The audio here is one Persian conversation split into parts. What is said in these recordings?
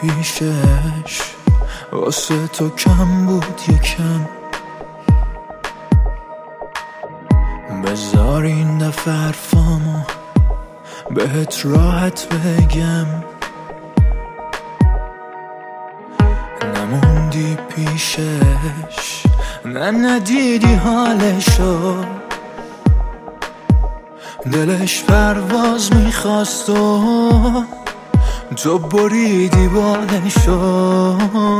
پیشش واسه تو کم بود یکم. بذار این دفعه حرفامو بهت راحت بگم، نموندی پیشش، نه ندیدی حالشو، دلش پرواز میخواست و تو بریدی بالشو.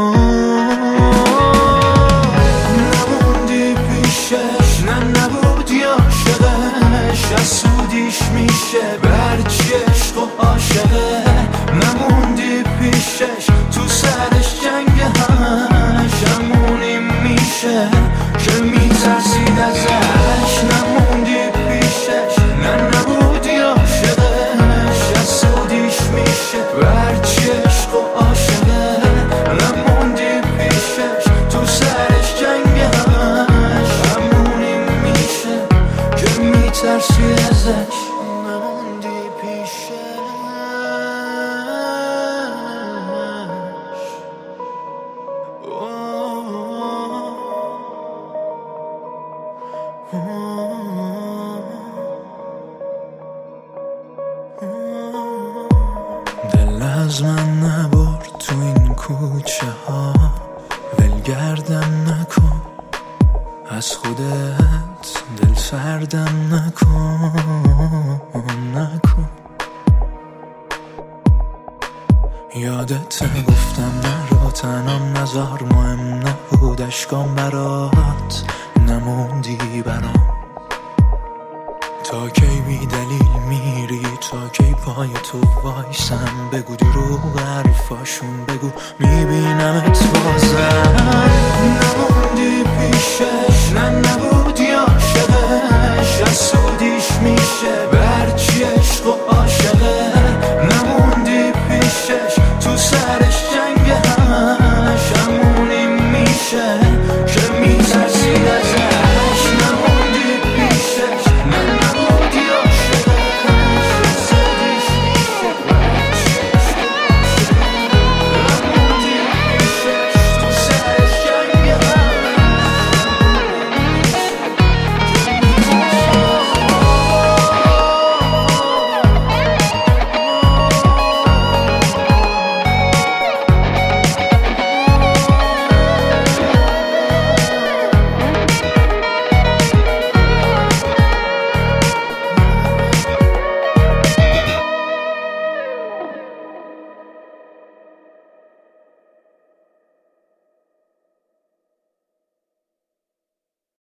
نموندی پیشش، نه نبودی عاشقش، حسودیش میشه برچی عشق و عاشقه. نموندی پیشش، تو سرش جنگ همش، همونی میشه که میترسید ازش. نموندی پیشش، نه نبودی عاشقش، حسودیش میشه برچی عشق و عاشقه. نموندی پیشش، تو سرش جنگ همش، همونی میشه که میترسید ازش. نموندی پیشش. دل از من نبر تو این کوچه ها، ولگردم نکن از خودت، دل سردم نکن. یادت گفتم نرو تنام نزار، مهم نبود اشکام برات، نموندی برام. تا کی بی دلیل میری، تا کی پای تو وایسم، بگو دروغ حرفاشون بگو میبینمت بازم. نموندی پیشش، نه